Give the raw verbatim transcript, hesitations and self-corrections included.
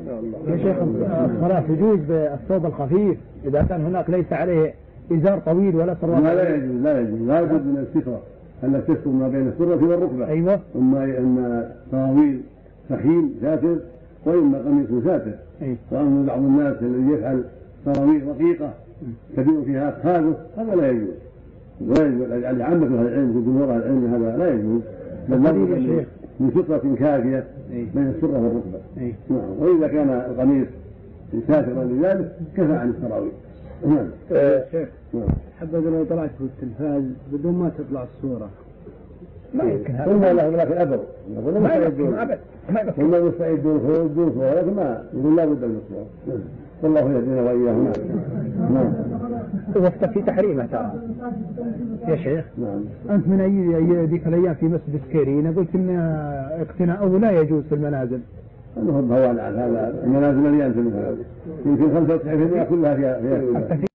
يا شيخ الصلاة تجوز بالثوب الخفيف إذا كان هناك ليس عليه إزار طويل ولا سروال؟ لا يجوز لا يجوز لا بد من السترة أن تستر ما بين السرة والركبة. أيوة. إما أن سراويل سخين ساتر وإما قميص ساتر. أيوة. وأما بعض الناس الذي يفعل سراويل رقيقة كبير فيها أفخاذه هذا لا يجوز. ولا يجوز يعني عامة أهل العلم وجمهور أهل العلم هذا لا يجوز. بل من سترة كافية بين السرة والركبة. نعم. وإذا كان القميص ساترا لذلك كفى عن السراويل. نعم. شيخ حبذا لو طلعت في التلفاز بدون ما تطلع الصورة ما يمكن هذا. ثم له لكن أبر يقول ما يمكن أبد. ثم يستعدون خروج دون صورة لكن ما يقول لا بد من الصورة. والله يهدينا وإياهم. نعم. وقت في تحريمه ترى يا شيخ. نعم. أنت من أي ذيك الأيام في مسجد سكيرين قلت إن اقتناؤه لا يجوز في المنازل. أنه هو على هذا المنازل مليانة مثلا يمكن خمسة وتسعين بالمئة كلها فيها فيها